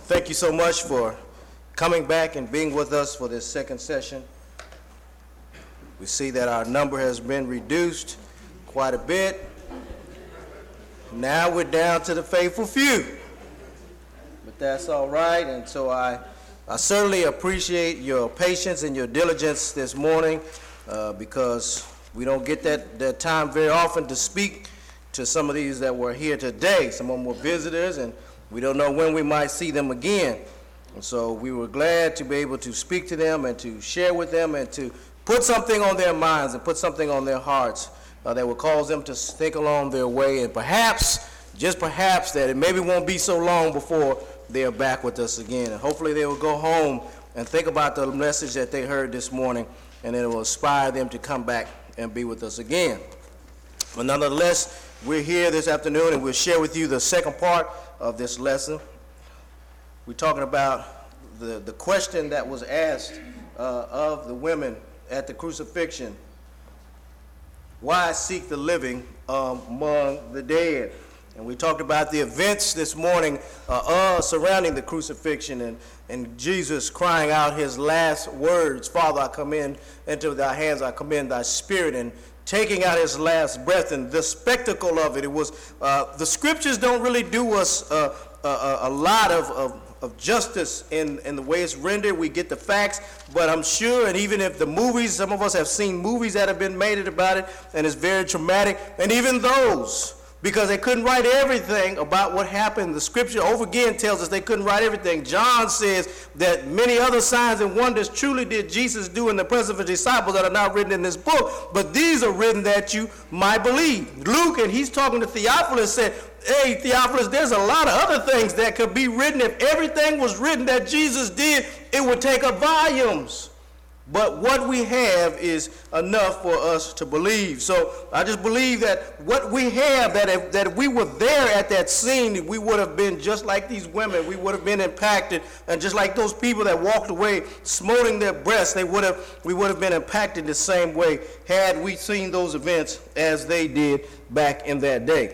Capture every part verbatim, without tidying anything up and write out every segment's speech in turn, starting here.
Thank you so much for coming back and being with us for this second session. We see that our number has been reduced quite a bit. Now we're down to the faithful few. But that's all right, and so I, I certainly appreciate your patience and your diligence this morning uh, because we don't get that, that time very often to speak to some of these that were here today. Some of them were visitors, and we don't know when we might see them again. And so we were glad to be able to speak to them and to share with them and to put something on their minds and put something on their hearts uh, that will cause them to think along their way, and perhaps, just perhaps, that it maybe won't be so long before they are back with us again. And hopefully they will go home and think about the message that they heard this morning, and it will inspire them to come back and be with us again. But nonetheless, we're here this afternoon, and we'll share with you the second part of this lesson. We're talking about the, the question that was asked uh, of the women at the crucifixion. Why seek the living um, among the dead? And we talked about the events this morning uh, uh, surrounding the crucifixion and, and Jesus crying out his last words, Father, I commend into thy hands, I commend thy spirit, and taking out his last breath. And the spectacle of it, it was, uh, the scriptures don't really do us uh, a, a lot of, of of justice in, in the way it's rendered. We get the facts, but I'm sure, and even if the movies, some of us have seen movies that have been made about it, and it's very traumatic, and even those, because they couldn't write everything about what happened. The scripture over again tells us they couldn't write everything. John says that many other signs and wonders truly did Jesus do in the presence of his disciples that are not written in this book, but these are written that you might believe. Luke, and he's talking to Theophilus, said, hey, Theophilus, there's a lot of other things that could be written. If everything was written that Jesus did, it would take up volumes. But what we have is enough for us to believe. So I just believe that what we have, that if, that if we were there at that scene, we would have been just like these women. We would have been impacted. And just like those people that walked away smoting their breasts, they would have, we would have been impacted the same way had we seen those events as they did back in that day.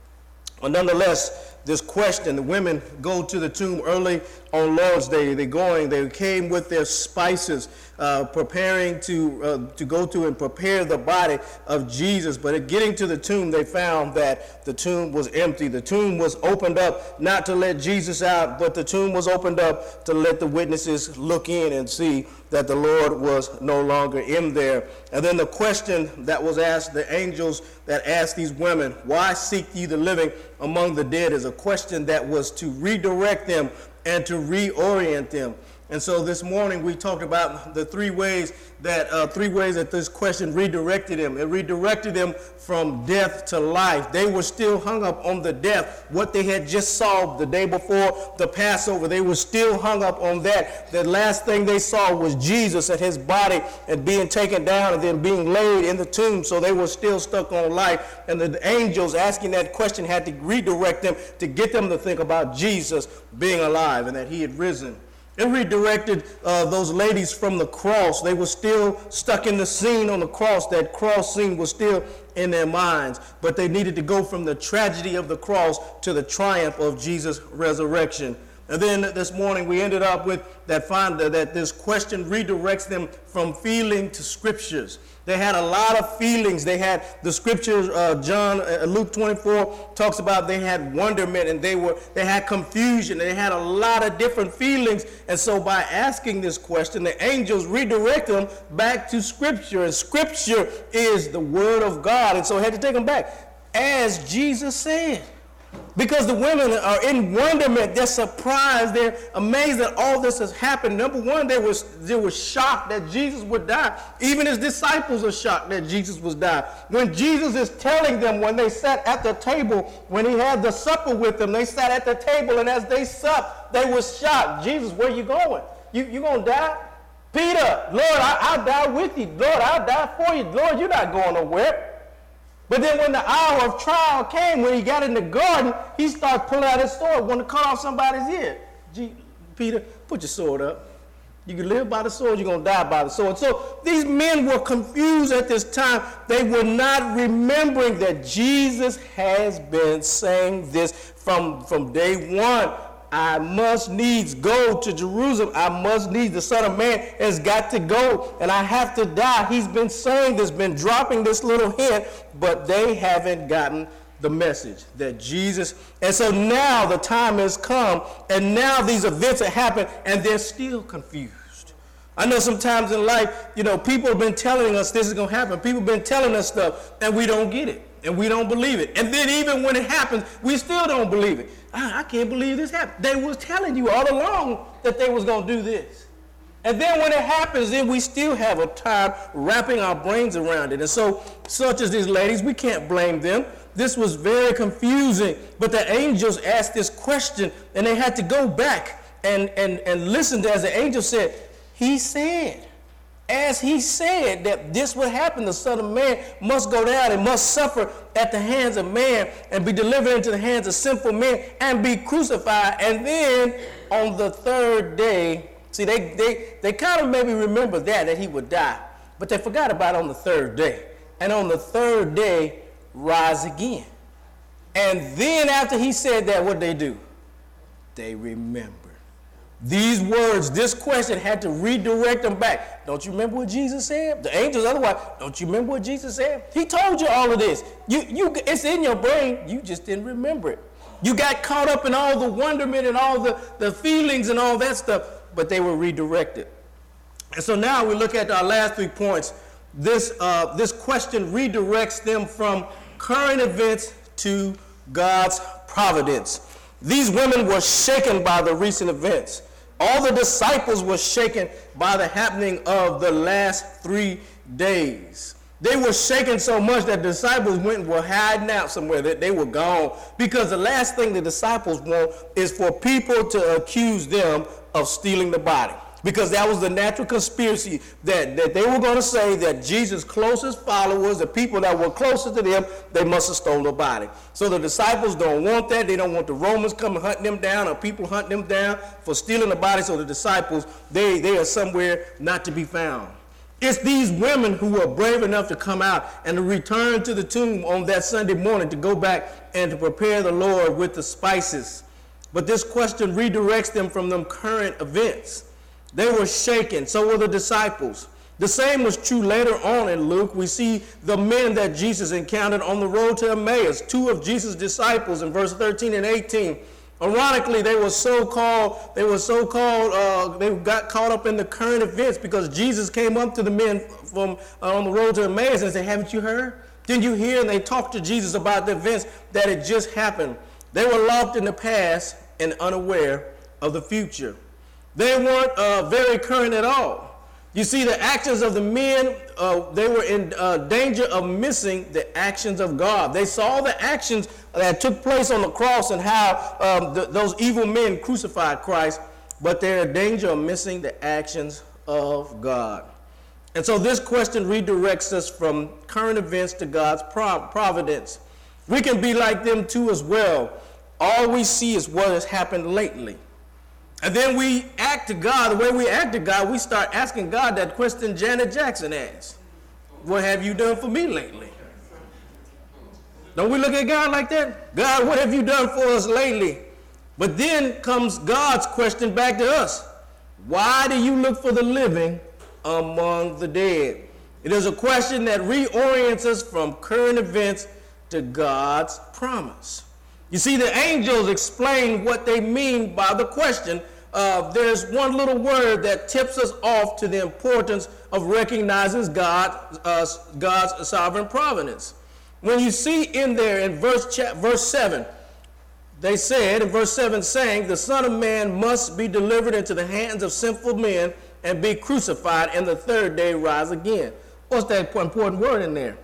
But nonetheless, this question, the women go to the tomb early on Lord's Day. They're going, they came with their spices, uh, preparing to uh, to go to and prepare the body of Jesus. But at getting to the tomb, they found that the tomb was empty. The tomb was opened up not to let Jesus out, but the tomb was opened up to let the witnesses look in and see that the Lord was no longer in there. And then the question that was asked, the angels that asked these women, why seek ye the living among the dead, is a question that was to redirect them and to reorient them. And so this morning we talked about the three ways that uh, three ways that this question redirected them. It redirected them from death to life. They were still hung up on the death, what they had just solved the day before the Passover. They were still hung up on that. The last thing they saw was Jesus and his body and being taken down and then being laid in the tomb. So they were still stuck on life. And the angels asking that question had to redirect them to get them to think about Jesus being alive and that he had risen. It redirected uh, those ladies from the cross. They were still stuck in the scene on the cross. That cross scene was still in their minds. But they needed to go from the tragedy of the cross to the triumph of Jesus' resurrection. And then this morning we ended up with that find that this question redirects them from feeling to scriptures. They had a lot of feelings. They had the scriptures, uh, John, uh, Luke twenty-four talks about they had wonderment and they were they had confusion. They had a lot of different feelings. And so by asking this question, the angels redirect them back to scripture. And scripture is the word of God. And so I had to take them back, as Jesus said. Because the women are in wonderment, they're surprised, they're amazed that all this has happened. Number one, they were, they were shocked that Jesus would die. Even his disciples are shocked that Jesus was die. When Jesus is telling them, when they sat at the table, when he had the supper with them, they sat at the table, and as they supped, they were shocked. Jesus, where you going? You, you going to die? Peter, Lord, I, I'll die with you. Lord, I'll die for you. Lord, you're not going nowhere. But then when the hour of trial came, when he got in the garden, he started pulling out his sword, wanting to cut off somebody's ear. Gee, Peter, put your sword up. You can live by the sword, you're going to die by the sword. So these men were confused at this time. They were not remembering that Jesus has been saying this from, from day one. I must needs go to Jerusalem. I must needs, the Son of Man has got to go, and I have to die. He's been saying this, been dropping this little hint, but they haven't gotten the message that Jesus, and so now the time has come, and now these events have happened, and they're still confused. I know sometimes in life, you know, people have been telling us this is going to happen. People have been telling us stuff, and we don't get it, and we don't believe it. And then even when it happens, we still don't believe it. I, I can't believe this happened. They was telling you all along that they was going to do this. And then when it happens, then we still have a time wrapping our brains around it. And so, such as these ladies, we can't blame them. This was very confusing. But the angels asked this question, and they had to go back and, and, and listen to, as the angel said, he said, as he said that this would happen, the Son of Man must go down and must suffer at the hands of man and be delivered into the hands of sinful men and be crucified. And then on the third day, see, they, they, they kind of maybe remember that, that he would die, but they forgot about on the third day. And on the third day, rise again. And then after he said that, what they do? They remembered. These words, this question had to redirect them back. Don't you remember what Jesus said? The angels otherwise, don't you remember what Jesus said? He told you all of this. You, you, it's in your brain. You just didn't remember it. You got caught up in all the wonderment and all the, the feelings and all that stuff, but they were redirected. And so now we look at our last three points. This, uh, this question redirects them from current events to God's providence. These women were shaken by the recent events. All the disciples were shaken by the happening of the last three days. They were shaken so much that disciples went and were hiding out somewhere, that they were gone, because the last thing the disciples want is for people to accuse them of stealing the body. Because that was the natural conspiracy that, that they were going to say that Jesus' closest followers, the people that were closest to them, they must have stolen the body. So the disciples don't want that. They don't want the Romans coming hunting them down or people hunting them down for stealing the body. So the disciples, they, they are somewhere not to be found. It's these women who were brave enough to come out and to return to the tomb on that Sunday morning to go back and to prepare the Lord with the spices. But this question redirects them from them current events. They were shaken. So were the disciples. The same was true later on in Luke. We see the men that Jesus encountered on the road to Emmaus, two of Jesus' disciples in verse thirteen and eighteen. Ironically, they were so called, they were so called, uh, they got caught up in the current events because Jesus came up to the men from uh, on the road to Emmaus and said, haven't you heard? Didn't you hear? And they talked to Jesus about the events that had just happened. They were locked in the past and unaware of the future. They weren't uh, very current at all. You see, the actions of the men, uh, they were in uh, danger of missing the actions of God. They saw the actions that took place on the cross and how um, the, those evil men crucified Christ, but they're in danger of missing the actions of God. And so this question redirects us from current events to God's prov- providence. We can be like them too as well. All we see is what has happened lately. And then we act to God. The way we act to God, we start asking God that question Janet Jackson asked. What have you done for me lately? Don't we look at God like that? God, what have you done for us lately? But then comes God's question back to us. Why do you look for the living among the dead? It is a question that reorients us from current events to God's promise. You see, the angels explain what they mean by the question. Uh, there's one little word that tips us off to the importance of recognizing God, uh, God's sovereign providence. When you see in there in verse, verse seven, they said, in verse seven, saying, the Son of Man must be delivered into the hands of sinful men and be crucified, and the third day rise again. What's that important word in there?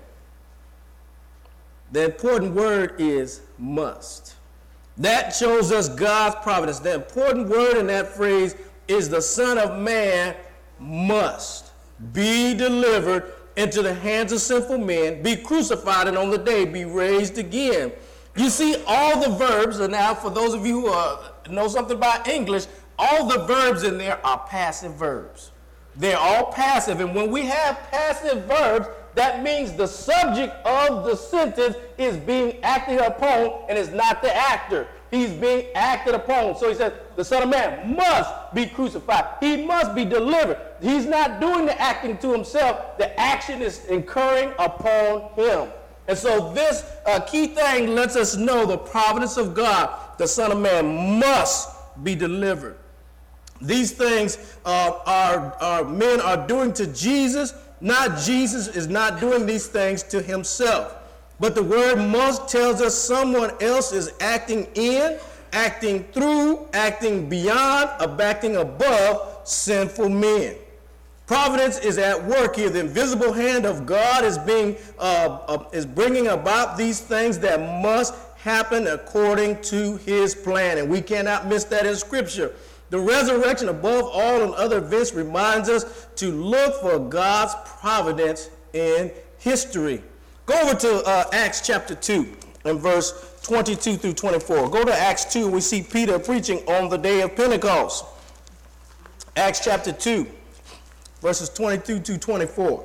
The important word is must. That shows us God's providence. The important word in that phrase is the Son of Man must be delivered into the hands of sinful men, be crucified, and on the day be raised again. You see, all the verbs, and now for those of you who uh, know something about English, all the verbs in there are passive verbs. They're all passive, and when we have passive verbs, that means the subject of the sentence is being acted upon and is not the actor. He's being acted upon. So he says the Son of Man must be crucified. He must be delivered. He's not doing the acting to himself. The action is incurring upon him. And so this uh, key thing lets us know the providence of God. The Son of Man must be delivered. These things uh, are, are men are doing to Jesus. Not Jesus is not doing these things to himself. But the word must tells us someone else is acting in, acting through, acting beyond, or acting above sinful men. Providence is at work here. The invisible hand of God is being uh, uh, is bringing about these things that must happen according to his plan. And we cannot miss that in Scripture. The resurrection, above all and other events, reminds us to look for God's providence in history. Go over to uh, Acts chapter two and verse twenty-two through twenty-four. Go to Acts two and we see Peter preaching on the day of Pentecost. Acts chapter two, verses twenty-two to twenty-four.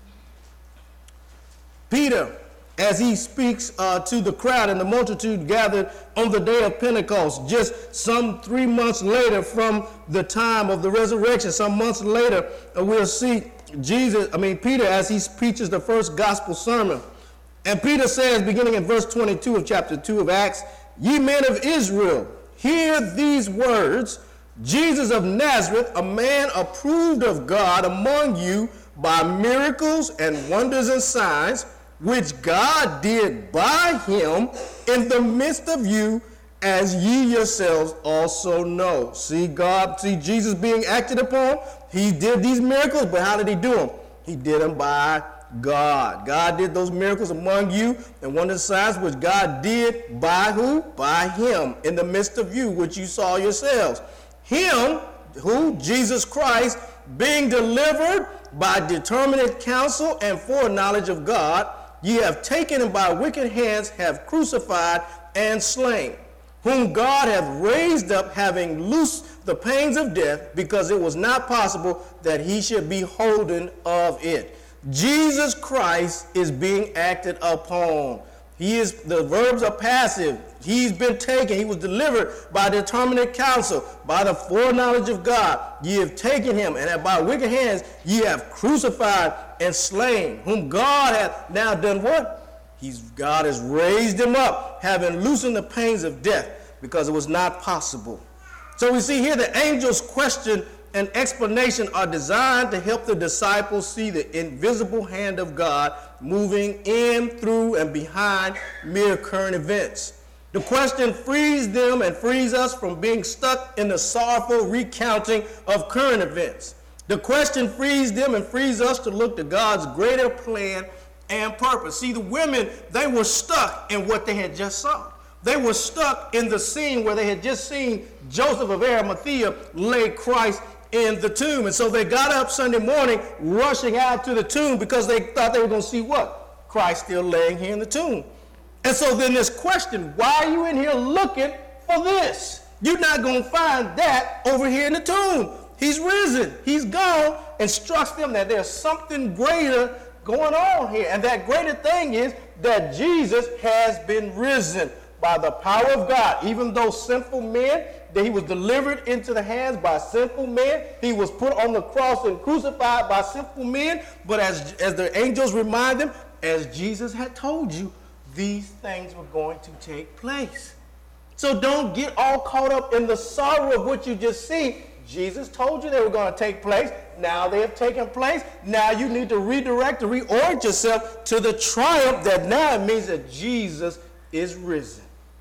Peter, as he speaks uh, to the crowd and the multitude gathered on the day of Pentecost, just some three months later from the time of the resurrection, some months later, uh, we'll see Jesus, I mean Peter, as he preaches the first gospel sermon. And Peter says, beginning in verse twenty-two of chapter two of Acts, "Ye men of Israel, hear these words, Jesus of Nazareth, a man approved of God among you by miracles and wonders and signs, which God did by him in the midst of you, as ye yourselves also know." See God, see Jesus being acted upon. He did these miracles, but how did he do them? He did them by God. God did those miracles among you and wonders and signs which God did by who? By him in the midst of you, which you saw yourselves. Him, who? Jesus Christ, being delivered by determinate counsel and foreknowledge of God, ye have taken him by wicked hands, have crucified and slain, whom God hath raised up, having loosed the pains of death, because it was not possible that he should be holden of it. Jesus Christ is being acted upon. He is, the verbs are passive. He's been taken. He was delivered by determinate counsel, by the foreknowledge of God. Ye have taken him, and by wicked hands ye have crucified and slain, whom God hath now done what? He's, God has raised him up, having loosened the pains of death, because it was not possible. So we see here the angel's question and explanation are designed to help the disciples see the invisible hand of God moving in, through, and behind mere current events. The question frees them and frees us from being stuck in the sorrowful recounting of current events. The question frees them and frees us to look to God's greater plan and purpose. See, the women, they were stuck in what they had just saw. They were stuck in the scene where they had just seen Joseph of Arimathea lay Christ in the tomb. And so they got up Sunday morning rushing out to the tomb because they thought they were going to see what? Christ still laying here in the tomb. And so then this question, why are you in here looking for this? You're not going to find that over here in the tomb. He's risen. He's gone. Instructs them that there's something greater going on here. And that greater thing is that Jesus has been risen by the power of God. Even though sinful men, that he was delivered into the hands by sinful men. He was put on the cross and crucified by sinful men. But as, as the angels remind them, as Jesus had told you, these things were going to take place. So don't get all caught up in the sorrow of what you just see. Jesus told you they were going to take place. Now they have taken place. Now you need to redirect and reorient yourself to the triumph that now it means that Jesus is risen.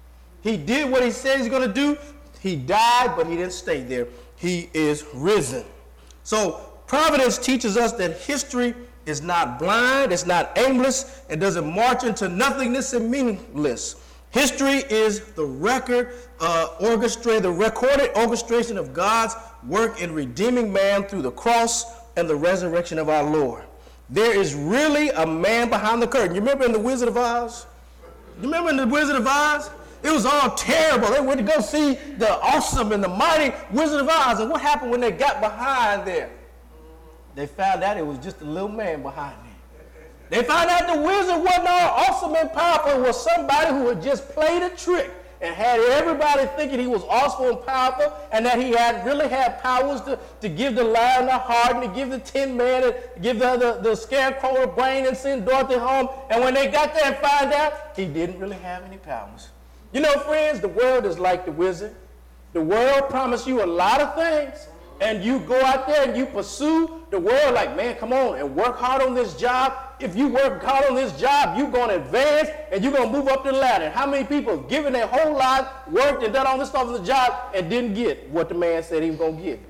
He did what he said he's going to do. He died, but he didn't stay there. He is risen. So providence teaches us that history is not blind, it's not aimless, it doesn't march into nothingness and meaningless. History is the record, uh, orchestrated, the recorded orchestration of God's work in redeeming man through the cross and the resurrection of our Lord. There is really a man behind the curtain. You remember in The Wizard of Oz? You remember in The Wizard of Oz? It was all terrible. They went to go see the awesome and the mighty Wizard of Oz. And what happened when they got behind there? They found out it was just a little man behind them. They found out the wizard wasn't all awesome and powerful. It was somebody who had just played a trick and had everybody thinking he was awesome and powerful, and that he had really had powers to, to give the lion a heart, and to give the tin man, and give the, the, the scarecrow a brain, and send Dorothy home. And when they got there and found out, he didn't really have any powers. You know, friends, the world is like the wizard. The world promised you a lot of things, and you go out there and you pursue the world like, man, come on and work hard on this job. If you work hard on this job, you're going to advance and you're going to move up the ladder. How many people have given their whole life, worked and done all this stuff on the job and didn't get what the man said he was going to get?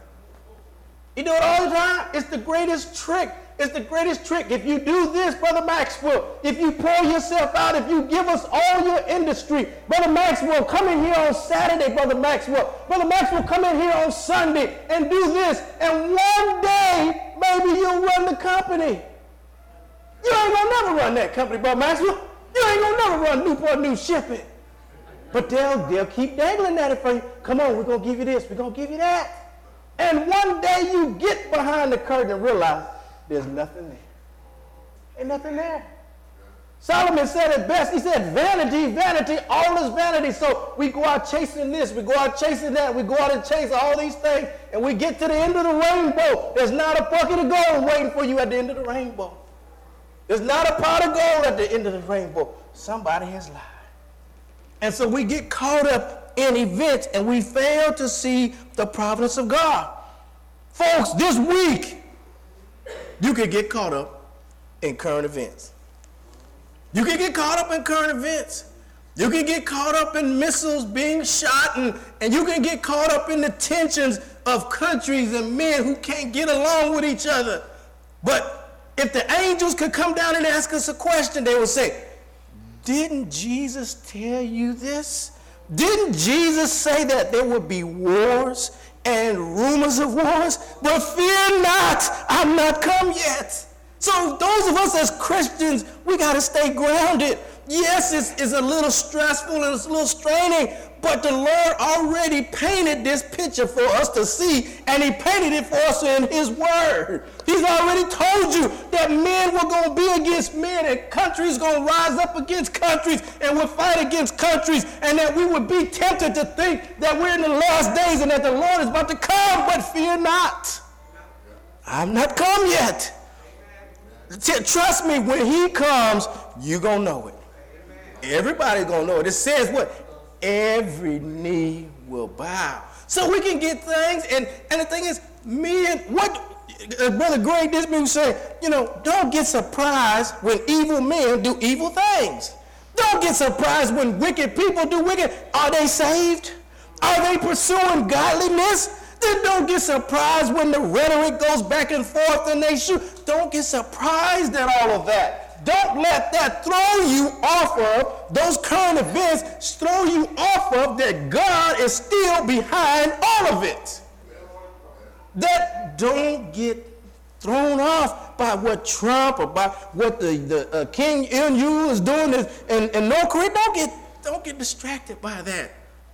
You do it all the time. It's the greatest trick. It's the greatest trick. If you do this, Brother Maxwell, if you pour yourself out, if you give us all your industry, Brother Maxwell, come in here on Saturday, Brother Maxwell. Brother Maxwell, come in here on Sunday and do this. And one day, maybe you'll run the company. You ain't gonna never run that company, Brother Maxwell. You ain't gonna never run Newport News Shipping. But they'll, they'll keep dangling at it for you. Come on, we're gonna give you this, we're gonna give you that. And one day you get behind the curtain and realize there's nothing there. Ain't nothing there. Solomon said it best. He said, vanity, vanity, all is vanity. So we go out chasing this, we go out chasing that, we go out and chase all these things, and we get to the end of the rainbow. There's not a bucket of gold waiting for you at the end of the rainbow. There's not a pot of gold at the end of the rainbow. Somebody has lied. And so we get caught up in events, and we fail to see the providence of God. Folks, this week, you can get caught up in current events. You can get caught up in current events. You can get caught up in missiles being shot, and, and you can get caught up in the tensions of countries and men who can't get along with each other. But if the angels could come down and ask us a question, they would say, didn't Jesus tell you this? Didn't Jesus say that there would be wars and rumors of wars? But fear not, I'm not come yet. So those of us as Christians, we got to stay grounded. Yes, it's, it's a little stressful and it's a little straining, but the Lord already painted this picture for us to see, and he painted it for us in his word. He's already told you that men were going to be against men, and countries going to rise up against countries, and we'll fight against countries, and that we would be tempted to think that we're in the last days and that the Lord is about to come, but fear not. I'm not come yet. Trust me, when he comes, you're going to know it. Everybody's going to know it. It says what? Every knee will bow. So we can get things, and, and the thing is, men, what uh, Brother Greg Disney was saying, you know, don't get surprised when evil men do evil things. Don't get surprised when wicked people do wicked. Are they saved? Are they pursuing godliness? Then don't get surprised when the rhetoric goes back and forth and they shoot. Don't get surprised at all of that. Don't let that throw you off of those current events, throw you off of that God is still behind all of it. That don't get thrown off by what Trump or by what the, the uh, King N U is doing is, and, and North Korea. Don't get, don't get distracted by that.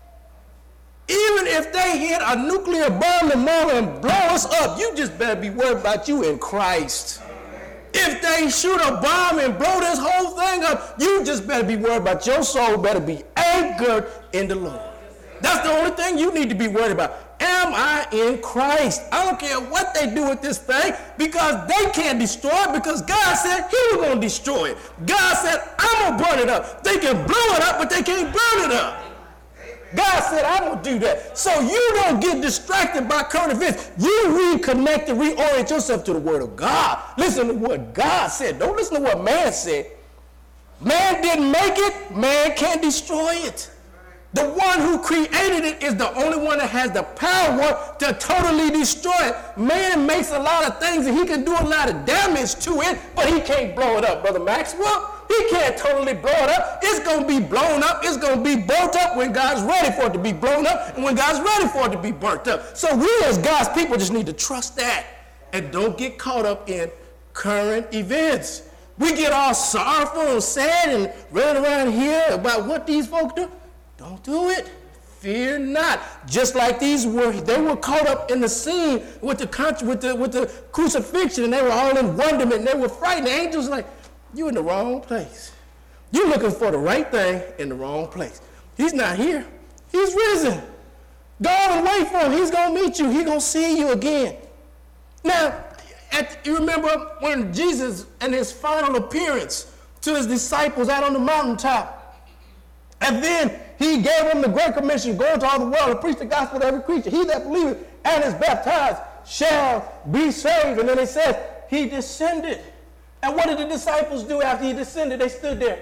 Even if they hit a nuclear bomb tomorrow and blow us up, you just better be worried about you in Christ. If they shoot a bomb and blow this whole thing up, you just better be worried about your soul, better be anchored in the Lord. That's the only thing you need to be worried about. Am I in Christ? I don't care what they do with this thing, because they can't destroy it, because God said he was going to destroy it. God said, I'm going to burn it up. They can blow it up, but they can't burn it up. God said, I'm going to do that. So you don't get distracted by current events. You reconnect and reorient yourself to the word of God. Listen to what God said. Don't listen to what man said. Man didn't make it. Man can't destroy it. The one who created it is the only one that has the power to totally destroy it. Man makes a lot of things and he can do a lot of damage to it, but he can't blow it up, Brother Maxwell. He can't totally blow it up. It's going to be blown up. It's going to be burnt up when God's ready for it to be blown up and when God's ready for it to be burnt up. So we as God's people just need to trust that and don't get caught up in current events. We get all sorrowful and sad and running around here about what these folks do. Don't do it. Fear not. Just like these were, they were caught up in the scene with the country, with the with the crucifixion, and they were all in wonderment, and they were frightened. The angels were like, you're in the wrong place. You're looking for the right thing in the wrong place. He's not here. He's risen. Go and wait for him. He's going to meet you. He's going to see you again. Now, at, you remember when Jesus and his final appearance to his disciples out on the mountaintop, and then he gave them the Great Commission, go into all the world and preach the gospel to every creature. He that believeth and is baptized shall be saved. And then it says he descended. And what did the disciples do after he descended? They stood there.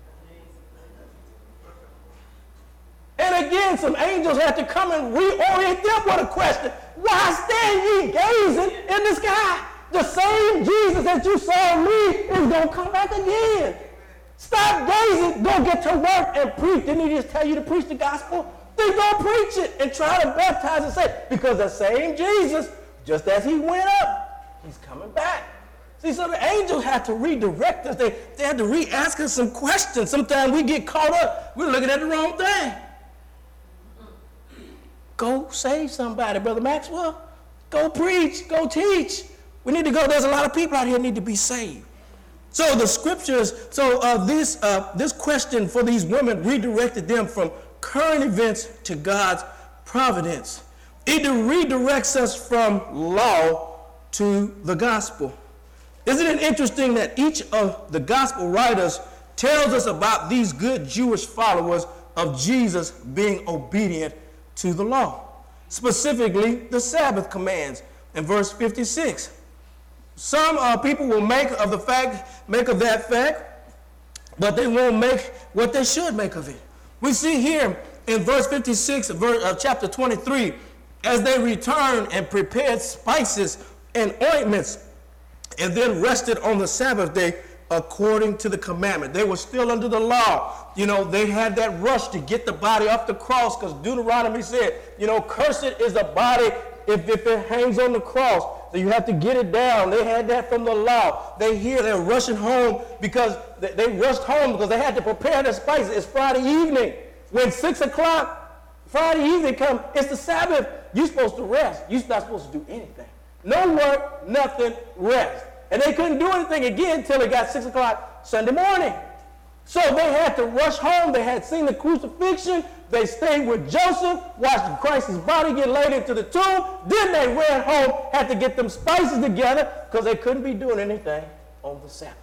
And again, some angels had to come and reorient them with a question. Why stand ye gazing in the sky? The same Jesus that you saw leave is going to come back again. Stop gazing. Go get to work and preach. Didn't he just tell you to preach the gospel? Then go preach it and try to baptize and say, because the same Jesus, just as he went up, he's coming back. See, so the angels had to redirect us. They, they had to re-ask us some questions. Sometimes we get caught up. We're looking at the wrong thing. Go save somebody, Brother Maxwell. Go preach. Go teach. We need to go. There's a lot of people out here that need to be saved. So the scriptures, so uh, this, uh, this question for these women redirected them from current events to God's providence. It redirects us from law to the gospel. Isn't it interesting that each of the gospel writers tells us about these good Jewish followers of Jesus being obedient to the law, specifically the Sabbath commands in verse fifty-six. Some uh, people will make of the fact, make of that fact, but they won't make what they should make of it. We see here in verse fifty-six of verse, uh, chapter twenty-three, as they returned and prepared spices and ointments, and then rested on the Sabbath day according to the commandment. They were still under the law. You know, they had that rush to get the body off the cross because Deuteronomy said, you know, cursed is the body if, if it hangs on the cross. So you have to get it down. They had that from the law. They hear they're rushing home because they, they rushed home because they had to prepare their spices. It's Friday evening. When six o'clock Friday evening comes, it's the Sabbath. You're supposed to rest. You're not supposed to do anything. No work, nothing, rest. And they couldn't do anything again until it got six o'clock Sunday morning. So they had to rush home. They had seen the crucifixion. They stayed with Joseph, watched Christ's body get laid into the tomb. Then they ran home, had to get them spices together because they couldn't be doing anything on the Sabbath.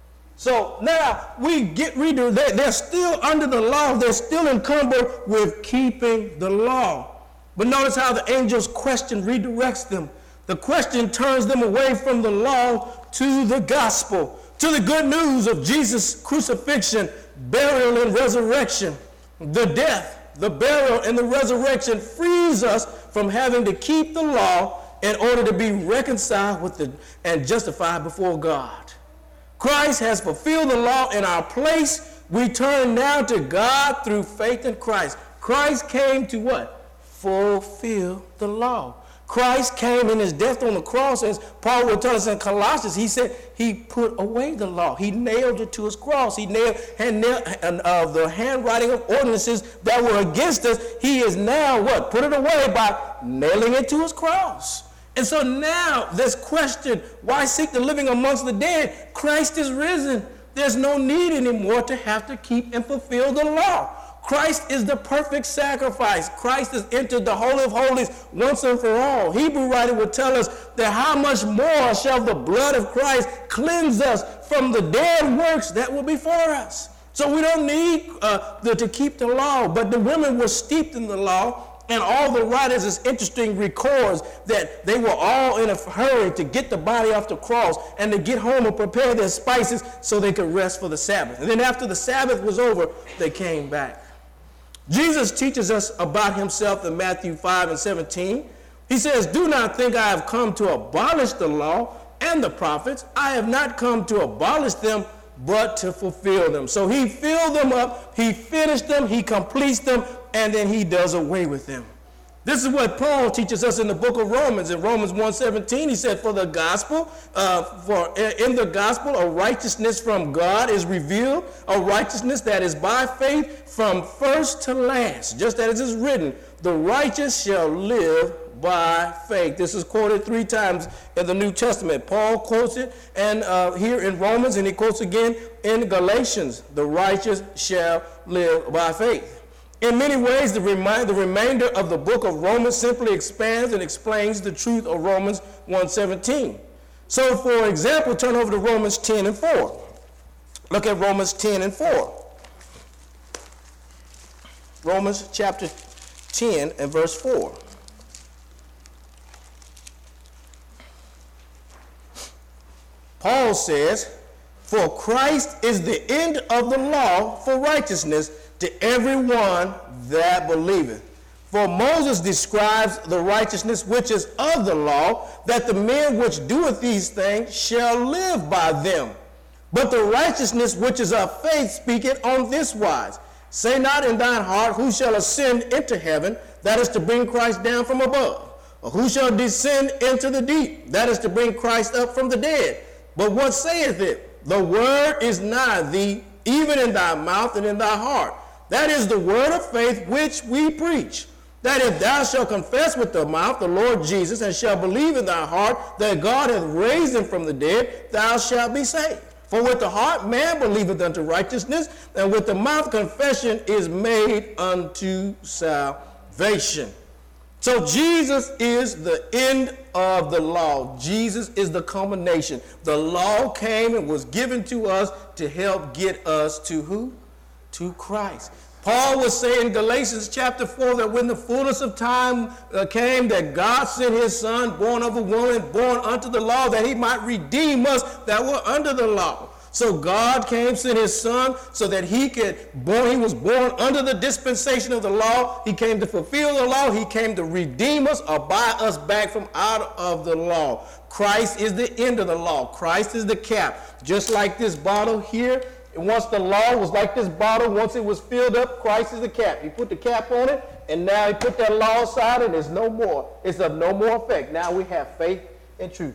So now we get redo. They, they're still under the law. They're still encumbered with keeping the law. But notice how the angel's question redirects them. The question turns them away from the law to the gospel, to the good news of Jesus' crucifixion, burial, and resurrection. The death, the burial, and the resurrection frees us from having to keep the law in order to be reconciled with the, and justified before God. Christ has fulfilled the law in our place. We turn now to God through faith in Christ. Christ came to what? Fulfill the law. Christ came in his death on the cross, as Paul will tell us in Colossians. He said he put away the law. He nailed it to his cross. He nailed, and nailed uh, the handwriting of ordinances that were against us. He is now what? Put it away by nailing it to his cross. And so now this question, why seek the living amongst the dead? Christ is risen. There's no need anymore to have to keep and fulfill the law. Christ is the perfect sacrifice. Christ has entered the Holy of Holies once and for all. Hebrew writer would tell us that how much more shall the blood of Christ cleanse us from the dead works that were before us. So we don't need uh, the, to keep the law, but the women were steeped in the law, and all the writers, it's interesting, records that they were all in a hurry to get the body off the cross and to get home and prepare their spices so they could rest for the Sabbath. And then after the Sabbath was over, they came back. Jesus teaches us about himself in Matthew five and seventeen. He says, do not think I have come to abolish the law and the prophets. I have not come to abolish them, but to fulfill them. So he filled them up, he finished them, he completes them, and then he does away with them. This is what Paul teaches us in the book of Romans. In Romans one seventeen, he said, for the gospel, uh, for in the gospel, a righteousness from God is revealed, a righteousness that is by faith from first to last. Just as it is written, the righteous shall live by faith. This is quoted three times in the New Testament. Paul quotes it and uh, here in Romans, and he quotes again in Galatians, the righteous shall live by faith. In many ways, the, remi- the remainder of the book of Romans simply expands and explains the truth of Romans one seventeen. So, for example, turn over to Romans ten and four. Look at Romans ten and four. Romans chapter ten and verse four. Paul says, "For Christ is the end of the law for righteousness to everyone that believeth. For Moses describes the righteousness which is of the law, that the man which doeth these things shall live by them. But the righteousness which is of faith speaketh on this wise, say not in thine heart, who shall ascend into heaven, that is to bring Christ down from above, or who shall descend into the deep, that is to bring Christ up from the dead. But what saith it? The word is nigh thee, even in thy mouth and in thy heart. That is the word of faith which we preach. That if thou shalt confess with the mouth the Lord Jesus, and shalt believe in thy heart that God hath raised him from the dead, thou shalt be saved. For with the heart man believeth unto righteousness, and with the mouth confession is made unto salvation." So Jesus is the end of the law. Jesus is the culmination. The law came and was given to us to help get us to who? To Christ. Paul was saying in Galatians chapter four that when the fullness of time uh, came, that God sent his son, born of a woman, born unto the law, that he might redeem us that were under the law. So God came, sent his son, so that he could born, he was born under the dispensation of the law. He came to fulfill the law. He came to redeem us or buy us back from out of the law. Christ is the end of the law. Christ is the cap. Just like this bottle here, once the law was like this bottle, once it was filled up, Christ is the cap. He put the cap on it, and now he put that law aside, and it's no more. It's of no more effect. Now we have faith and truth.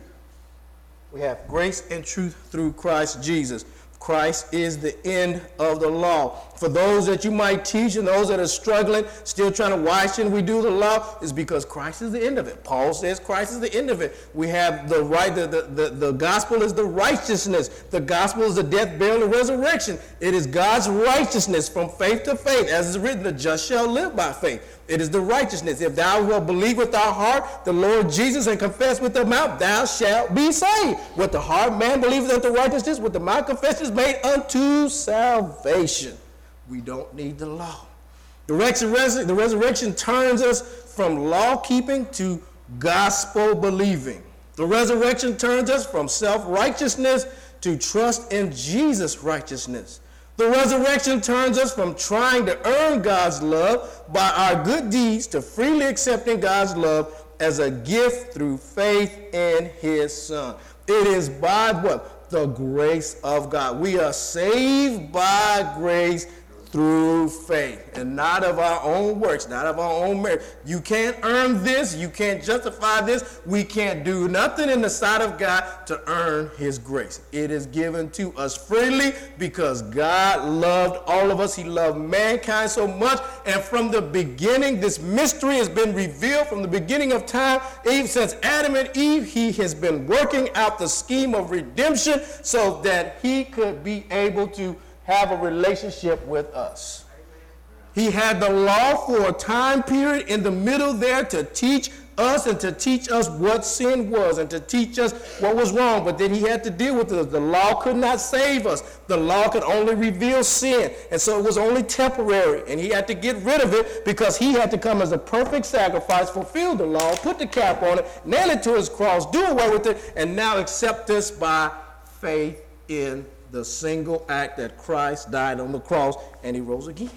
We have grace and truth through Christ Jesus. Christ is the end of the law. For those that you might teach and those that are struggling, still trying to, why shouldn't we do the law? Is because Christ is the end of it. Paul says Christ is the end of it. We have the right, the, the, the, the gospel is the righteousness. The gospel is the death, burial, and resurrection. It is God's righteousness from faith to faith. As is written, the just shall live by faith. It is the righteousness. If thou wilt believe with thy heart the Lord Jesus and confess with the mouth, thou shalt be saved. With the heart man believeth unto righteousness, with the mouth confession is made unto salvation. We don't need the law. The resurrection, the resurrection turns us from law keeping to gospel believing. The resurrection turns us from self-righteousness to trust in Jesus' righteousness. The resurrection turns us from trying to earn God's love by our good deeds to freely accepting God's love as a gift through faith in his Son. It is by what? The grace of God. We are saved by grace through faith, and not of our own works, not of our own merit. You can't earn this. You can't justify this. We can't do nothing in the sight of God to earn his grace. It is given to us freely because God loved all of us. He loved mankind so much, and from the beginning, this mystery has been revealed from the beginning of time. Even since Adam and Eve, he has been working out the scheme of redemption so that he could be able to have a relationship with us. He had the law for a time period in the middle there to teach us and to teach us what sin was and to teach us what was wrong. But then he had to deal with it. The law could not save us. The law could only reveal sin. And so it was only temporary. And he had to get rid of it because he had to come as a perfect sacrifice, fulfill the law, put the cap on it, nail it to his cross, do away with it, and now accept us by faith in the single act that Christ died on the cross and he rose again.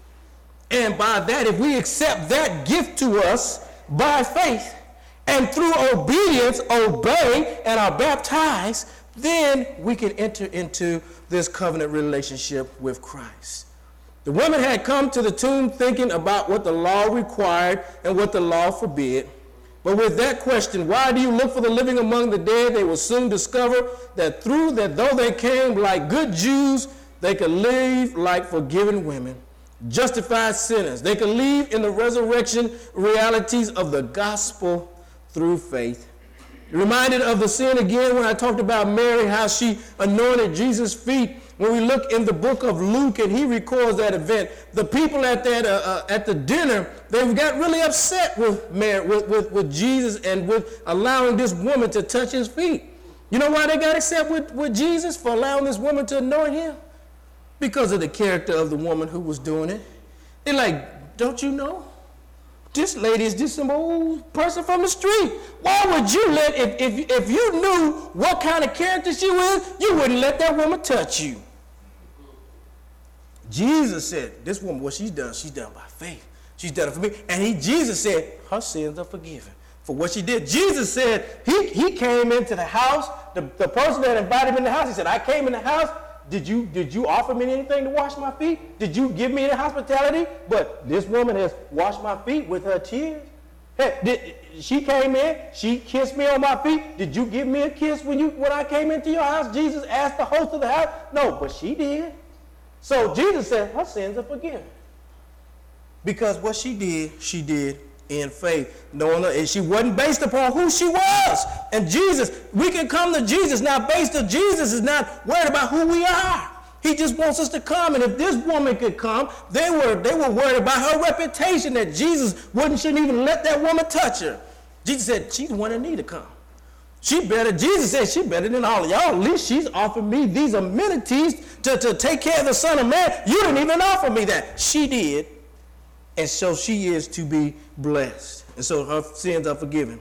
And by that, if we accept that gift to us by faith and through obedience, obey and are baptized, then we can enter into this covenant relationship with Christ. The women had come to the tomb thinking about what the law required and what the law forbid. But with that question, why do you look for the living among the dead? They will soon discover that through that though they came like good Jews, they could live like forgiven women, justified sinners. They could live in the resurrection realities of the gospel through faith. Reminded of the sin again when I talked about Mary, how she anointed Jesus' feet when we look in the book of Luke and he records that event, the people at that uh, uh, at the dinner, they got really upset with, Mary, with, with, with Jesus and with allowing this woman to touch his feet. You know why they got upset with, with Jesus for allowing this woman to anoint him? Because of the character of the woman who was doing it. They're like, don't you know? This lady is just some old person from the street. Why would you let, if, if, if you knew what kind of character she was, you wouldn't let that woman touch you. Jesus said, this woman, what she's done, she's done by faith. She's done it for me. And he, Jesus said, her sins are forgiven for what she did. Jesus said, he, he came into the house, the, the person that invited him in the house, he said, I came in the house. Did you, did you offer me anything to wash my feet? Did you give me any hospitality? But this woman has washed my feet with her tears. Hey, did, she came in, she kissed me on my feet. Did you give me a kiss when, you, when I came into your house? Jesus asked the host of the house. No, but she did. So Jesus said, her sins are forgiven. Because what she did, she did in faith, knowing her, and she wasn't based upon who she was. And Jesus, we can come to Jesus now based on Jesus is not worried about who we are. He just wants us to come. And if this woman could come, they were they were worried about her reputation, that Jesus wouldn't shouldn't even let that woman touch her. Jesus said, she's the one that need to come. She better, Jesus said, she better than all of y'all. At least she's offered me these amenities to, to take care of the Son of Man. You didn't even offer me that. She did. And so she is to be blessed. And so her sins are forgiven.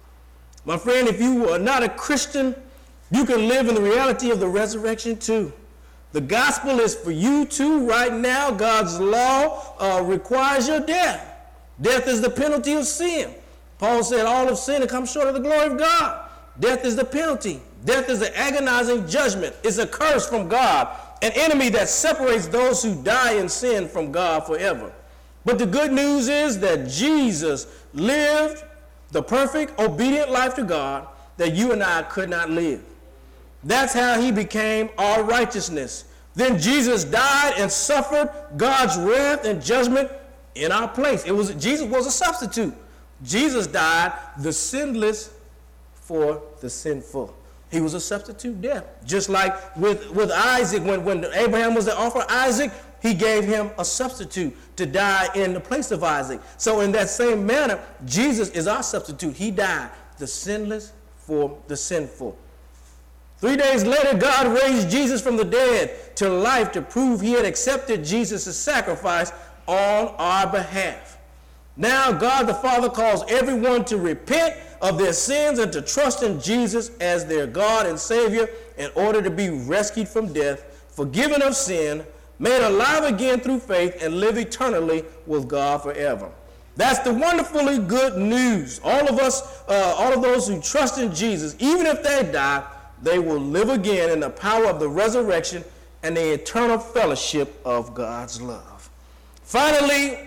My friend, if you are not a Christian, you can live in the reality of the resurrection too. The gospel is for you too right now. God's law uh, requires your death. Death is the penalty of sin. Paul said all of sin and come short of the glory of God. Death is the penalty. Death is an agonizing judgment. It's a curse from God, an enemy that separates those who die in sin from God forever. But the good news is that Jesus lived the perfect, obedient life to God that you and I could not live. That's how he became our righteousness. Then Jesus died and suffered God's wrath and judgment in our place. It was Jesus was a substitute. Jesus died the sinless for the sinful. He was a substitute death. Just like with, with Isaac, when, when Abraham was to offer Isaac, he gave him a substitute to die in the place of Isaac. So in that same manner, Jesus is our substitute. He died, the sinless for the sinful. Three days later, God raised Jesus from the dead to life to prove he had accepted Jesus' sacrifice on our behalf. Now God the Father calls everyone to repent of their sins and to trust in Jesus as their God and Savior in order to be rescued from death, forgiven of sin, made alive again through faith, and live eternally with God forever. That's the wonderfully good news. All of us, uh, all of those who trust in Jesus, even if they die, they will live again in the power of the resurrection and the eternal fellowship of God's love. Finally,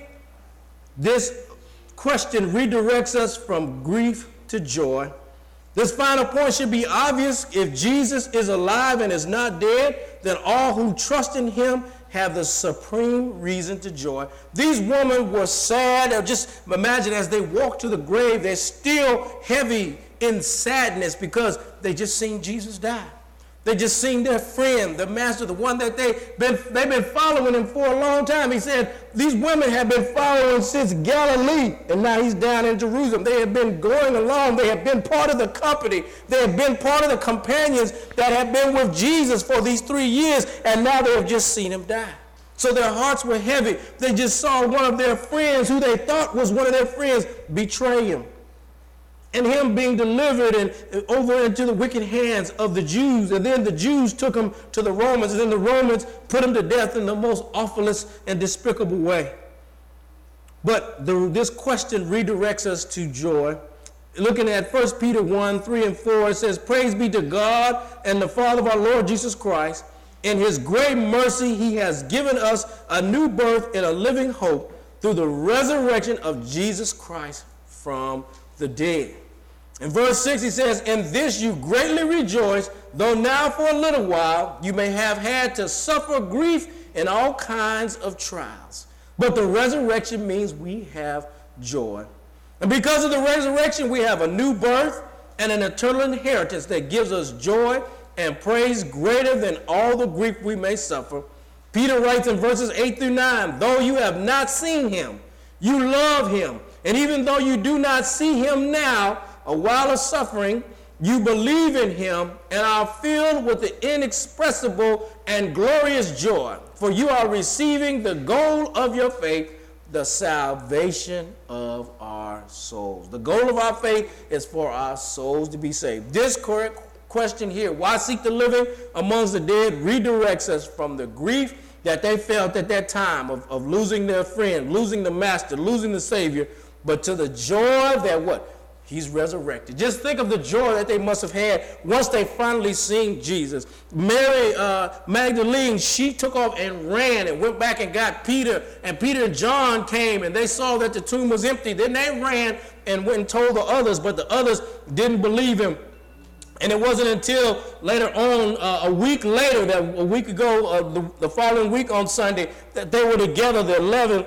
this question redirects us from grief to joy. This final point should be obvious. If Jesus is alive and is not dead, then all who trust in him have the supreme reason to joy. These women were sad. Just imagine as they walk to the grave, they're still heavy in sadness because they just seen Jesus die. They just seen their friend, the master, the one that they've been, they've been following him for a long time. He said these women have been following since Galilee, and now he's down in Jerusalem. They have been going along. They have been part of the company. They have been part of the companions that have been with Jesus for these three years, and now they have just seen him die. So their hearts were heavy. They just saw one of their friends, who they thought was one of their friends, betray him. And him being delivered and over into the wicked hands of the Jews. And then the Jews took him to the Romans, and then the Romans put him to death in the most awfulest and despicable way. But the, this question redirects us to joy. Looking at First Peter one, three and four, it says, "Praise be to God and the Father of our Lord Jesus Christ. In his great mercy, he has given us a new birth and a living hope through the resurrection of Jesus Christ from the dead." In verse six, he says, "In this you greatly rejoice, though now for a little while you may have had to suffer grief in all kinds of trials." But the resurrection means we have joy. And because of the resurrection, we have a new birth and an eternal inheritance that gives us joy and praise greater than all the grief we may suffer. Peter writes in verses eight through nine, though you have not seen him, you love him. And even though you do not see him now, a while of suffering, you believe in him and are filled with the inexpressible and glorious joy. For you are receiving the goal of your faith, the salvation of our souls. The goal of our faith is for our souls to be saved. This correct question here, why seek the living amongst the dead, redirects us from the grief that they felt at that time of, of losing their friend, losing the master, losing the Savior, but to the joy that what? He's resurrected. Just think of the joy that they must have had once they finally seen Jesus. Mary uh, Magdalene, she took off and ran and went back and got Peter. And Peter and John came and they saw that the tomb was empty. Then they ran and went and told the others, but the others didn't believe him. And it wasn't until later on, uh, a week later, that a week ago, uh, the, the following week on Sunday, that they were together, the eleven,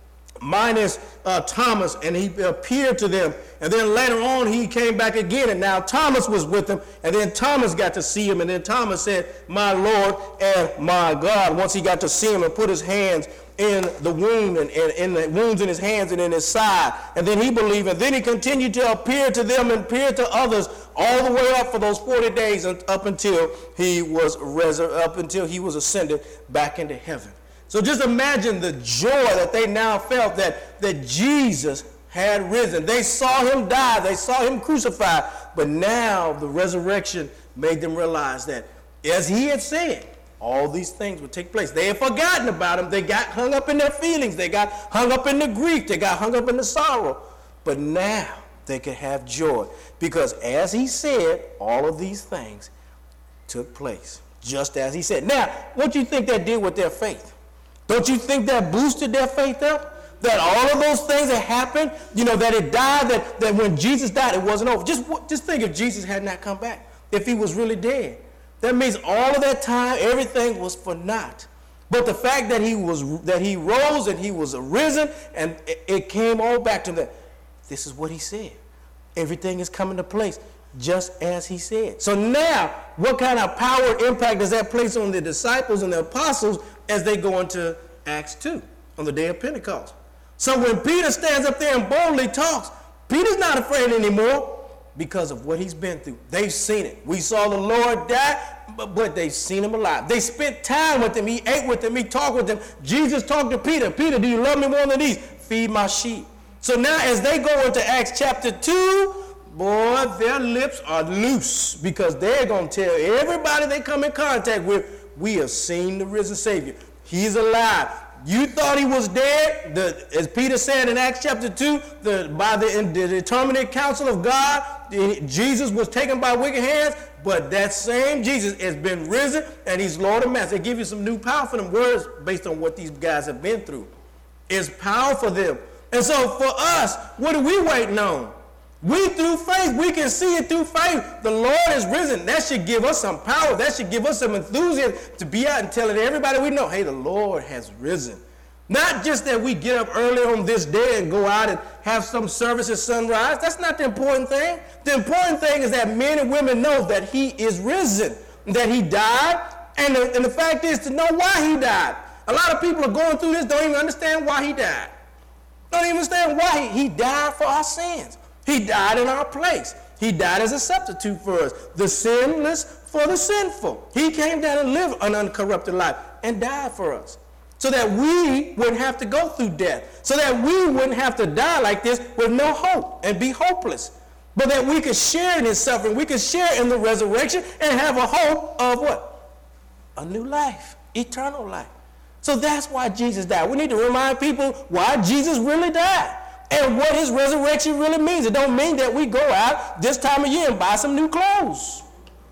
minus uh, Thomas, and he appeared to them. And then later on, he came back again, and now Thomas was with him, and then Thomas got to see him, and then Thomas said, my Lord and my God, once he got to see him and put his hands in the wound, and in the wounds in his hands and in his side. And then he believed, and then he continued to appear to them and appear to others all the way up for those forty days up until he was resur- up until he was ascended back into heaven. So just imagine the joy that they now felt that, that Jesus had risen. They saw him die. They saw him crucified. But now the resurrection made them realize that, as he had said, all these things would take place. They had forgotten about him. They got hung up in their feelings. They got hung up in the grief. They got hung up in the sorrow. But now they could have joy, because as he said, all of these things took place just as he said. Now, what do you think that did with their faith? Don't you think that boosted their faith up? That all of those things that happened, you know, that it died, that, that when Jesus died, it wasn't over. Just, just think if Jesus had not come back, if he was really dead. That means all of that time, everything was for naught. But the fact that he was that he rose and he was arisen, and it, it came all back to that. This is what he said. Everything is coming to place just as he said. So now, what kind of power and impact does that place on the disciples and the apostles as they go into Acts two on the day of Pentecost? So when Peter stands up there and boldly talks, Peter's not afraid anymore because of what he's been through. They've seen it. We saw the Lord die, but, but they've seen him alive. They spent time with him. He ate with him. He talked with him. Jesus talked to Peter. Peter, do you love me more than these? Feed my sheep. So now as they go into Acts chapter two, boy, their lips are loose, because they're going to tell everybody they come in contact with, we have seen the risen Savior. He's alive. You thought he was dead. The, as Peter said in Acts chapter two, the, by the, the determinate counsel of God, Jesus was taken by wicked hands, but that same Jesus has been risen, and he's Lord and Master. They give you some new power for them words based on what these guys have been through. It's power for them. And so for us, what are we waiting on? We, through faith, we can see it through faith. The Lord is risen. That should give us some power. That should give us some enthusiasm to be out and telling everybody we know, hey, the Lord has risen. Not just that we get up early on this day and go out and have some service at sunrise. That's not the important thing. The important thing is that men and women know that he is risen, that he died, and the, and the fact is to know why he died. A lot of people are going through this, don't even understand why he died. Don't even understand why he, he died for our sins. He died in our place. He died as a substitute for us, the sinless for the sinful. He came down and lived an uncorrupted life and died for us so that we wouldn't have to go through death, so that we wouldn't have to die like this with no hope and be hopeless, but that we could share in his suffering, we could share in the resurrection and have a hope of what? A new life, eternal life. So that's why Jesus died. We need to remind people why Jesus really died and what his resurrection really means. It don't mean that we go out this time of year and buy some new clothes.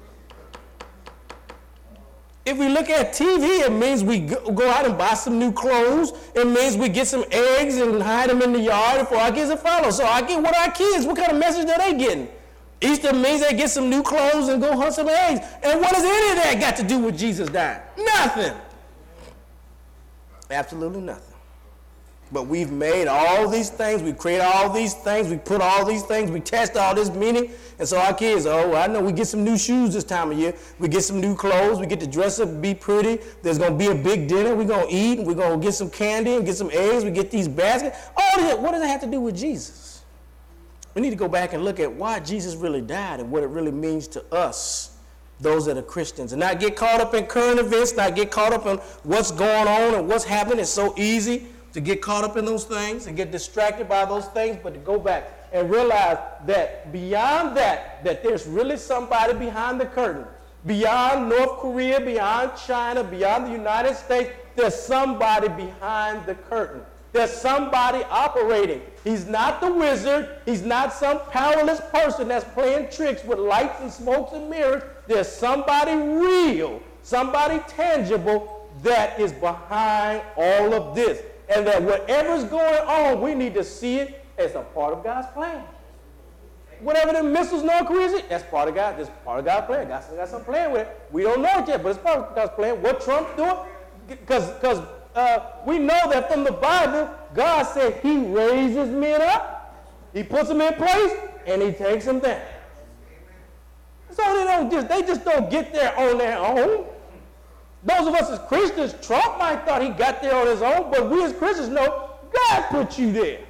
If we look at T V, it means we go out and buy some new clothes. It means we get some eggs and hide them in the yard for our kids to follow. So I get what our kids, what kind of message are they getting? Easter means they get some new clothes and go hunt some eggs. And what does any of that got to do with Jesus dying? Nothing. Absolutely nothing. But we've made all these things, we create all these things, we put all these things, we test all this meaning. And so our kids, oh, I know we get some new shoes this time of year. We get some new clothes, we get to dress up, be pretty. There's going to be a big dinner, we're going to eat, we're going to get some candy and get some eggs, we get these baskets. All this, what does it have to do with Jesus? We need to go back and look at why Jesus really died and what it really means to us, those that are Christians, and not get caught up in current events, not get caught up in what's going on and what's happening. It's so easy to get caught up in those things and get distracted by those things, but to go back and realize that beyond that, that there's really somebody behind the curtain. Beyond North Korea, beyond China, beyond the United States, there's somebody behind the curtain. There's somebody operating. He's not the wizard. He's not some powerless person that's playing tricks with lights and smokes and mirrors. There's somebody real, somebody tangible that is behind all of this. And that whatever's going on, we need to see it as a part of God's plan. Whatever the missiles North Korea is, that's part of God. That's part of God's plan. God's got something playing with it. We don't know it yet, but it's part of God's plan. What Trump's doing? Because because uh, we know that from the Bible, God said he raises men up, he puts them in place, and he takes them down. So they don't just they just don't get there on their own. Those of us as Christians, Trump might thought he got there on his own, but we as Christians know God put you there.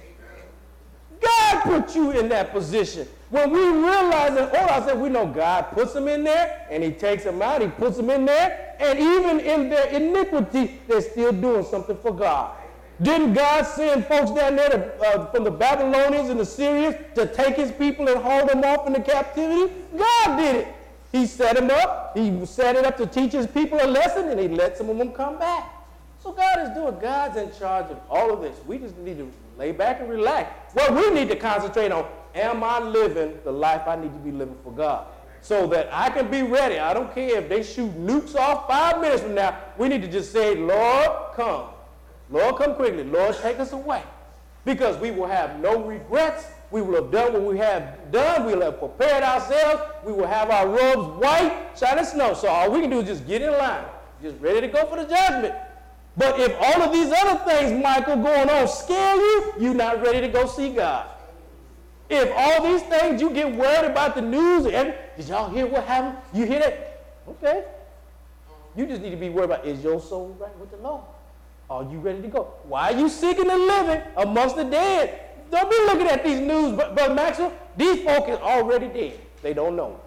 God put you in that position. When we realize that, all I said, we know God puts them in there, and he takes them out, he puts them in there, and even in their iniquity, they're still doing something for God. Didn't God send folks down there to, uh, from the Babylonians and the Syrians to take his people and haul them off into captivity? God did it. He set him up. He set it up to teach his people a lesson, and he let some of them come back. So God is doing, God's in charge of all of this. We just need to lay back and relax. What we need to concentrate on, am I living the life I need to be living for God? So that I can be ready. I don't care if they shoot nukes off five minutes from now. We need to just say, Lord, come. Lord, come quickly. Lord, take us away. Because we will have no regrets. We will have done what we have done. We will have prepared ourselves. We will have our robes white, shine as snow. So all we can do is just get in line, just ready to go for the judgment. But if all of these other things, Michael, going on scare you, you're not ready to go see God. If all these things, you get worried about the news, and did y'all hear what happened? You hear that? Okay. You just need to be worried about, is your soul right with the Lord? Are you ready to go? Why are you seeking and living amongst the dead? Don't be looking at these news, Brother Maxwell. These folk is already dead. They don't know.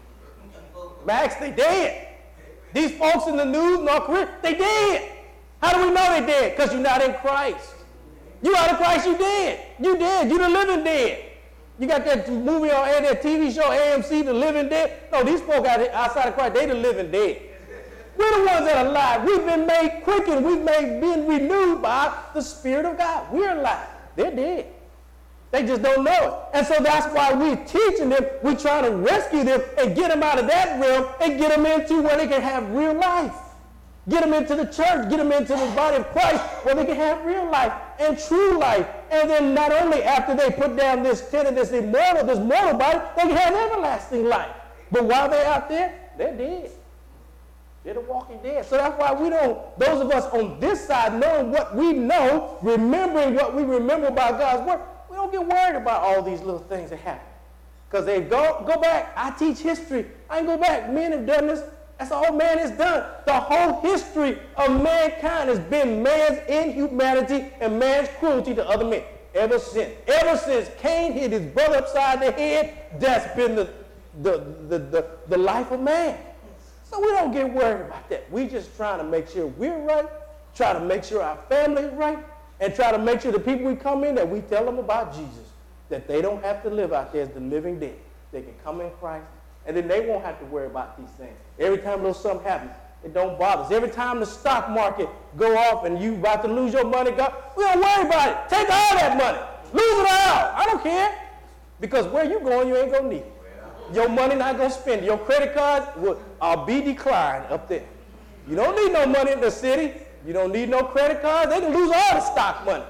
Max, they dead. These folks in the news, North Korea, they dead. How do we know they dead? Because you're not in Christ. You out of Christ, you dead. You dead. You the living dead. You got that movie on air, that T V show, A M C, The Living Dead. No, these folk out outside of Christ, they the living dead. We're the ones that are alive. We've been made quickened. We've made, been renewed by the Spirit of God. We're alive. They're dead. They just don't know it. And so that's why we're teaching them. We're trying to rescue them and get them out of that realm and get them into where they can have real life. Get them into the church. Get them into the body of Christ where they can have real life and true life. And then not only after they put down this tent, this immortal, this mortal body, they can have everlasting life. But while they're out there, they're dead. They're the walking dead. So that's why we don't, those of us on this side, knowing what we know, remembering what we remember about God's word, we don't get worried about all these little things that happen. Because they go, go back. I teach history. I can go back. Men have done this. That's all man has done. The whole history of mankind has been man's inhumanity and man's cruelty to other men. Ever since. Ever since Cain hit his brother upside the head, that's been the, the, the, the, the life of man. So we don't get worried about that. We're just trying to make sure we're right, try to make sure our family is right, and try to make sure the people we come in, that we tell them about Jesus, that they don't have to live out there as the living dead. They can come in Christ, and then they won't have to worry about these things. Every time little something happens, it don't bother us. Every time the stock market go off and you about to lose your money, God, we don't worry about it. Take all that money. Lose it all. I don't care. Because where you going, you ain't going to need it. Your money not going to spend it. Your credit cards will uh, be declined up there. You don't need no money in the city. You don't need no credit cards. They can lose all the stock money.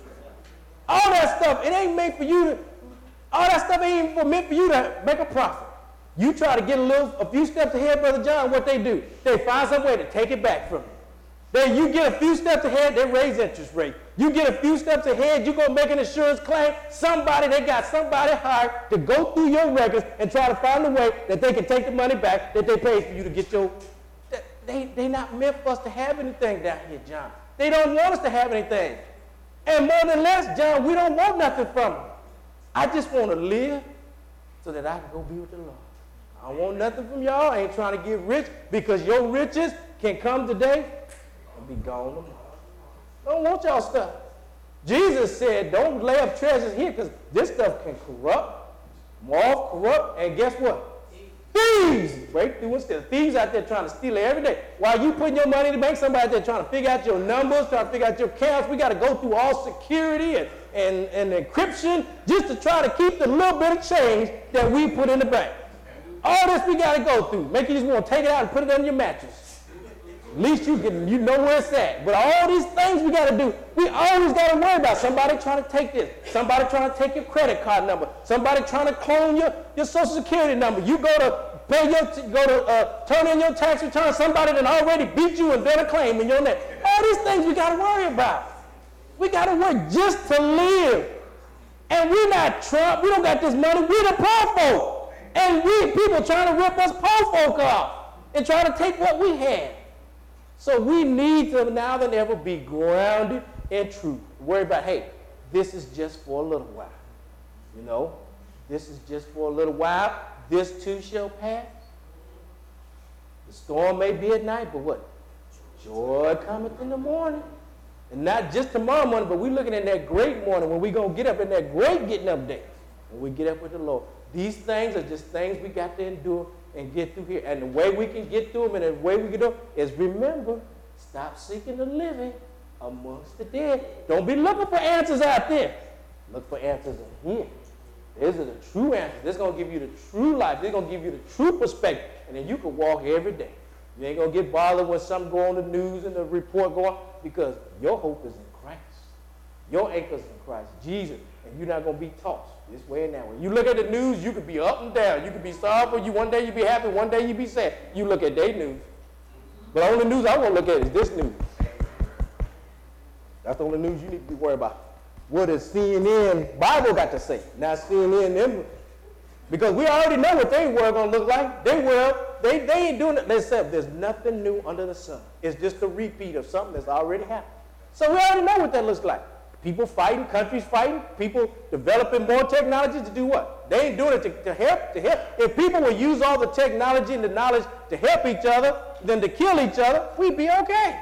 All that stuff, it ain't meant for you to, all that stuff ain't even meant for you to make a profit. You try to get a little, a few steps ahead, Brother John, what they do, they find some way to take it back from you. They, you get a few steps ahead, they raise interest rate. You get a few steps ahead, you go make an insurance claim. Somebody, they got somebody hired to go through your records and try to find a way that they can take the money back that they paid for you to get your. They they not meant for us to have anything down here, John. They don't want us to have anything. And more than less, John, we don't want nothing from them. I just want to live so that I can go be with the Lord. I don't want nothing from y'all. I ain't trying to get rich because your riches can come today and be gone tomorrow. I don't want y'all stuff. Jesus said, don't lay up treasures here because this stuff can corrupt, moth corrupt, and guess what? Thieves break through and steal. Thieves out there trying to steal it every day. While you putting your money in the bank, somebody out there trying to figure out your numbers, trying to figure out your accounts. We got to go through all security and, and, and encryption just to try to keep the little bit of change that we put in the bank. All this we got to go through. Make you just want to take it out and put it on your mattress. At least you can, you know where it's at. But all these things we got to do, we always got to worry about somebody trying to take this, somebody trying to take your credit card number, somebody trying to clone your, your social security number. You go to pay your, go to uh, turn in your tax return, somebody that already beat you and done a claim in your name. All these things we got to worry about. We got to work just to live. And we're not Trump. We don't got this money. We're the poor folk. And we people trying to rip us poor folk off and try to take what we had. So we need to now than ever be grounded in truth. Worry about, hey, this is just for a little while. You know, this is just for a little while. This too shall pass. The storm may be at night, but what? Joy cometh in the morning. And not just tomorrow morning, but we're looking at that great morning when we're going to get up in that great getting up day. When we get up with the Lord. These things are just things we got to endure and get through here. And the way we can get through them and the way we can do them is remember, stop seeking the living amongst the dead. Don't be looking for answers out there. Look for answers in here. These are the true answers. This is going to give you the true life. This is going to give you the true perspective. And then you can walk every day. You ain't going to get bothered when something go on the news and the report go on because your hope is in Christ. Your anchor is in Christ, Jesus. And you're not going to be tossed this way and that way. You look at the news, you could be up and down. You could be sorrowful. You one day you be happy, one day you be sad. You look at their news. But the only news I want to look at is this news. That's the only news you need to be worried about. What does C N N Bible got to say? Not C N N them. Because we already know what they were going to look like. They were, they, they ain't doing it. They said there's nothing new under the sun. It's just a repeat of something that's already happened. So we already know what that looks like. People fighting, countries fighting, people developing more technology to do what? They ain't doing it to, to help, to help. If people would use all the technology and the knowledge to help each other than to kill each other, we'd be okay.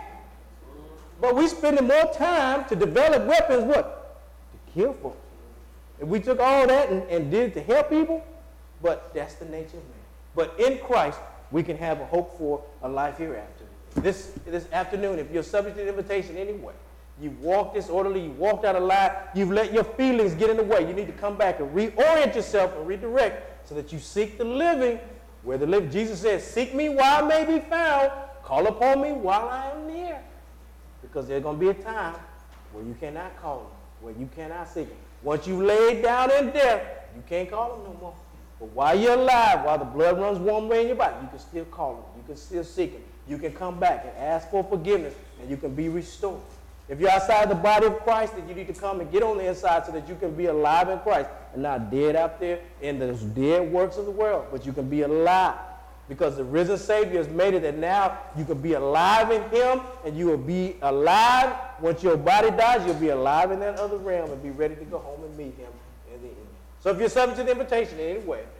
But we spending more time to develop weapons, what? To kill folks. If we took all that and, and did it to help people, but that's the nature of man. But in Christ, we can have a hope for a life hereafter. This, this afternoon, if you're subject to the invitation anyway, you walked disorderly, you walked out of line, you've let your feelings get in the way. You need to come back and reorient yourself and redirect so that you seek the living where the living. Jesus says, seek me while I may be found, call upon me while I am near. Because there's going to be a time where you cannot call him, where you cannot seek him. Once you laid down in death, you can't call him no more. But while you're alive, while the blood runs warm way in your body, you can still call him. You can still seek him. You can come back and ask for forgiveness, and you can be restored. If you're outside the body of Christ, then you need to come and get on the inside so that you can be alive in Christ and not dead out there in those dead works of the world, but you can be alive because the risen Savior has made it that now you can be alive in him and you will be alive. Once your body dies, you'll be alive in that other realm and be ready to go home and meet him in the end. So if you're subject to the invitation in any way,